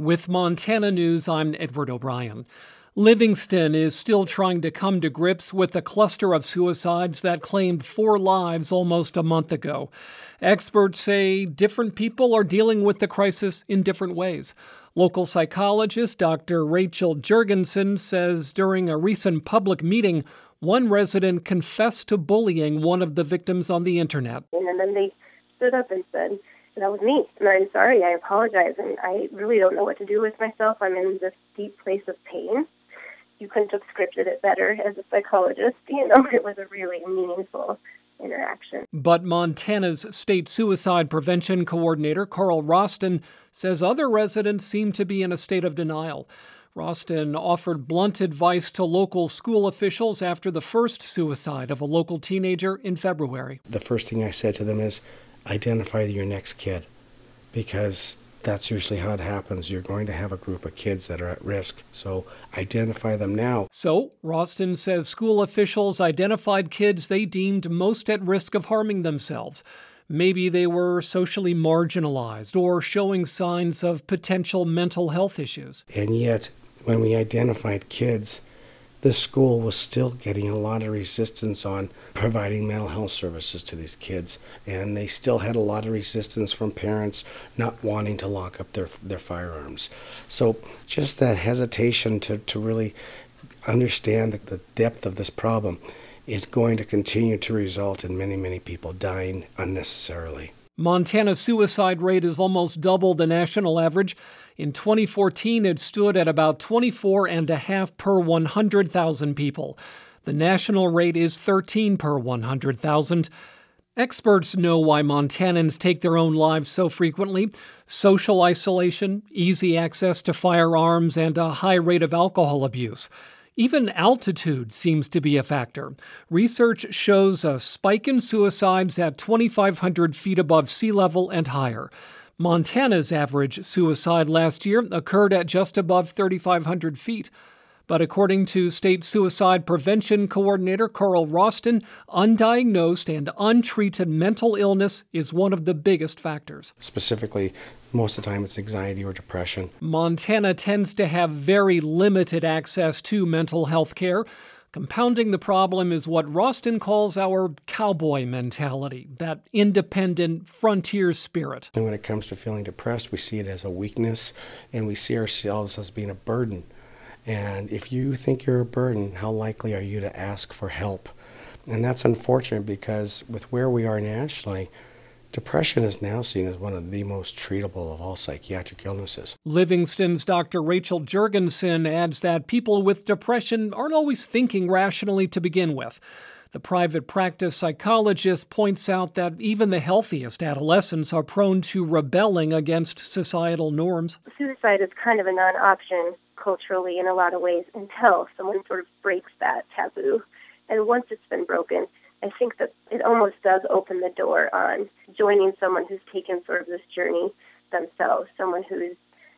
With Montana News, I'm Edward O'Brien. Livingston is still trying to come to grips with the cluster of suicides that claimed 4 lives almost a month ago. Experts say different people are dealing with the crisis in different ways. Local psychologist Dr. Rachel Jurgensen says during a recent public meeting, one resident confessed to bullying one of the victims on the internet. And then they stood up and said, "That was me, and I'm sorry, I apologize, and I really don't know what to do with myself. I'm in this deep place of pain." You couldn't have scripted it better as a psychologist. It was a really meaningful interaction. But Montana's state suicide prevention coordinator, Carl Roston, says other residents seem to be in a state of denial. Roston offered blunt advice to local school officials after the first suicide of a local teenager in February. The first thing I said to them is, identify your next kid, because that's usually how it happens. You're going to have a group of kids that are at risk, so identify them now. So, Roston says school officials identified kids they deemed most at risk of harming themselves. Maybe they were socially marginalized or showing signs of potential mental health issues. And yet, when we identified kids, the school was still getting a lot of resistance on providing mental health services to these kids. And they still had a lot of resistance from parents not wanting to lock up their firearms. So just that hesitation to really understand the depth of this problem is going to continue to result in many, many people dying unnecessarily. Montana's suicide rate is almost double the national average. In 2014, it stood at about 24.5 per 100,000 people. The national rate is 13 per 100,000. Experts know why Montanans take their own lives so frequently. Social isolation, easy access to firearms, and a high rate of alcohol abuse. Even altitude seems to be a factor. Research shows a spike in suicides at 2,500 feet above sea level and higher. Montana's average suicide last year occurred at just above 3,500 feet. But according to State Suicide Prevention Coordinator Carl Roston, undiagnosed and untreated mental illness is one of the biggest factors. Specifically, most of the time it's anxiety or depression. Montana tends to have very limited access to mental health care. Compounding the problem is what Roston calls our cowboy mentality, that independent frontier spirit. And when it comes to feeling depressed, we see it as a weakness, and we see ourselves as being a burden. And if you think you're a burden, how likely are you to ask for help? And that's unfortunate because with where we are nationally, depression is now seen as one of the most treatable of all psychiatric illnesses. Livingston's Dr. Rachel Jurgensen adds that people with depression aren't always thinking rationally to begin with. The private practice psychologist points out that even the healthiest adolescents are prone to rebelling against societal norms. Suicide is kind of a non-option culturally in a lot of ways until someone sort of breaks that taboo. And once it's been broken, I think that it almost does open the door on joining someone who's taken sort of this journey themselves, someone who's,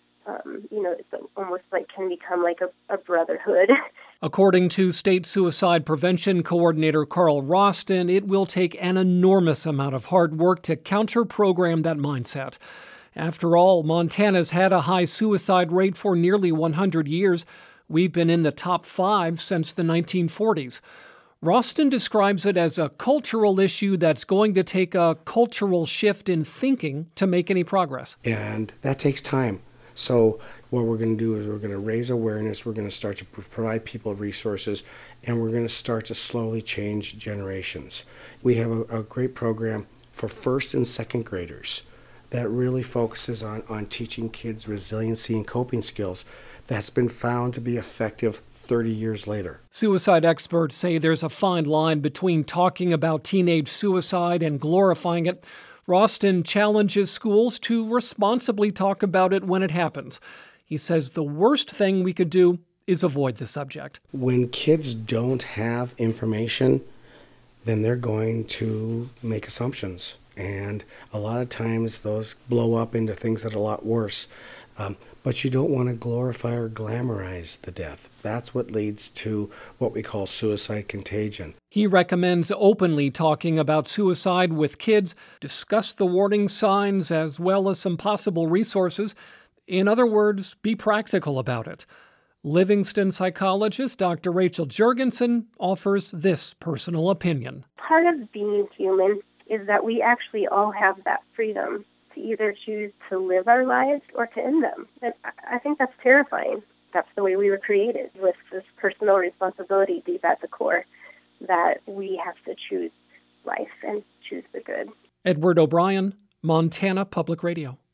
it's almost like can become like a brotherhood. According to State Suicide Prevention Coordinator Carl Roston, it will take an enormous amount of hard work to counter-program that mindset. After all, Montana's had a high suicide rate for nearly 100 years. We've been in the top 5 since the 1940s. Roston describes it as a cultural issue that's going to take a cultural shift in thinking to make any progress. And that takes time. So what we're going to do is we're going to raise awareness, we're going to start to provide people resources, and we're going to start to slowly change generations. We have a great program for first and second graders that really focuses on teaching kids resiliency and coping skills. That's been found to be effective 30 years later. Suicide experts say there's a fine line between talking about teenage suicide and glorifying it. Roston challenges schools to responsibly talk about it when it happens. He says the worst thing we could do is avoid the subject. When kids don't have information, then they're going to make assumptions. And a lot of times those blow up into things that are a lot worse. But you don't want to glorify or glamorize the death. That's what leads to what we call suicide contagion. He recommends openly talking about suicide with kids, discuss the warning signs as well as some possible resources, In other words, be practical about it. Livingston psychologist Dr. Rachel Jorgensen offers this personal opinion. Part of being human is that we actually all have that freedom to either choose to live our lives or to end them. And I think that's terrifying. That's the way we were created, with this personal responsibility deep at the core, that we have to choose life and choose the good. Edward O'Brien, Montana Public Radio.